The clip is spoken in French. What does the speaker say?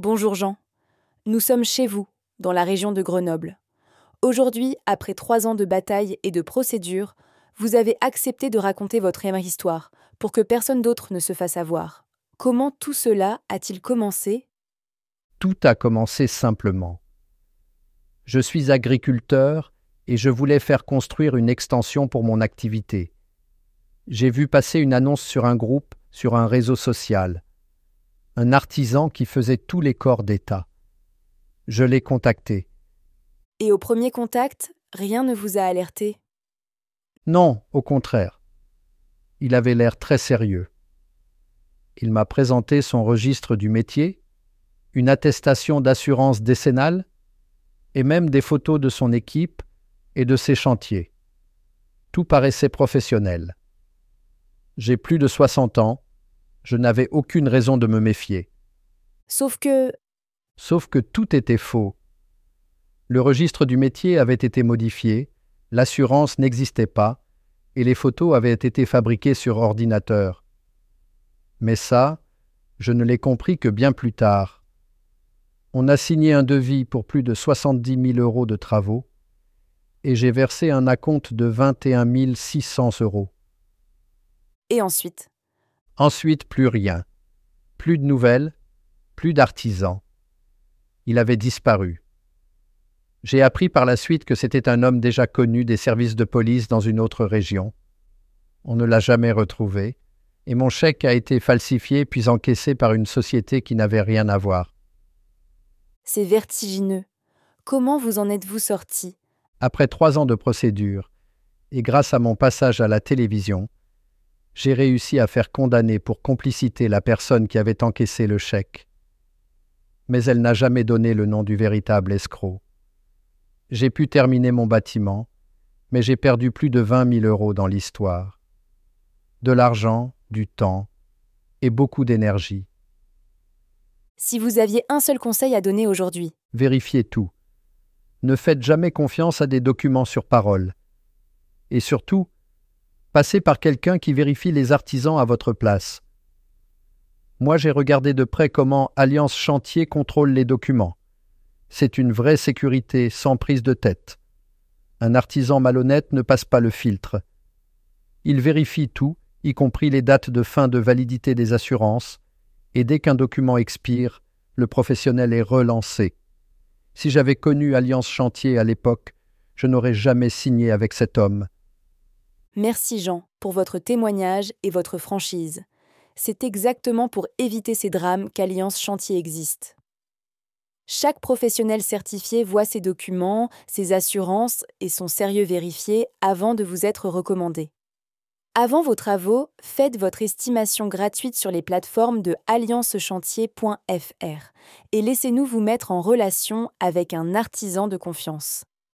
Bonjour Jean, nous sommes chez vous, dans la région de Grenoble. Aujourd'hui, après 3 ans de bataille et de procédures, vous avez accepté de raconter votre histoire, pour que personne d'autre ne se fasse avoir. Comment tout cela a-t-il commencé? Tout a commencé simplement. Je suis agriculteur et je voulais faire construire une extension pour mon activité. J'ai vu passer une annonce sur un groupe, sur un réseau social. Un artisan qui faisait tous les corps d'État. Je l'ai contacté. Et au premier contact, rien ne vous a alerté? Non, au contraire. Il avait l'air très sérieux. Il m'a présenté son registre du métier, une attestation d'assurance décennale et même des photos de son équipe et de ses chantiers. Tout paraissait professionnel. J'ai plus de 60 ans, je n'avais aucune raison de me méfier. Sauf que... Sauf que tout était faux. Le registre du métier avait été modifié, l'assurance n'existait pas, et les photos avaient été fabriquées sur ordinateur. Mais ça, je ne l'ai compris que bien plus tard. On a signé un devis pour plus de 70 000 € de travaux, et j'ai versé un acompte de 21 600 €. Et ensuite? Ensuite, plus rien. Plus de nouvelles, plus d'artisans. Il avait disparu. J'ai appris par la suite que c'était un homme déjà connu des services de police dans une autre région. On ne l'a jamais retrouvé, et mon chèque a été falsifié puis encaissé par une société qui n'avait rien à voir. C'est vertigineux. Comment vous en êtes-vous sorti? Après 3 ans de procédure, et grâce à mon passage à la télévision, j'ai réussi à faire condamner pour complicité la personne qui avait encaissé le chèque. Mais elle n'a jamais donné le nom du véritable escroc. J'ai pu terminer mon bâtiment, mais j'ai perdu plus de 20 000 € dans l'histoire. De l'argent, du temps et beaucoup d'énergie. Si vous aviez un seul conseil à donner aujourd'hui? Vérifiez tout. Ne faites jamais confiance à des documents sur parole. Et surtout, passez par quelqu'un qui vérifie les artisans à votre place. Moi, j'ai regardé de près comment Alliance Chantier contrôle les documents. C'est une vraie sécurité sans prise de tête. Un artisan malhonnête ne passe pas le filtre. Il vérifie tout, y compris les dates de fin de validité des assurances, et dès qu'un document expire, le professionnel est relancé. Si j'avais connu Alliance Chantier à l'époque, je n'aurais jamais signé avec cet homme. Merci Jean pour votre témoignage et votre franchise. C'est exactement pour éviter ces drames qu'Alliance Chantier existe. Chaque professionnel certifié voit ses documents, ses assurances et son sérieux vérifié avant de vous être recommandé. Avant vos travaux, faites votre estimation gratuite sur les plateformes de alliancechantier.fr et laissez-nous vous mettre en relation avec un artisan de confiance.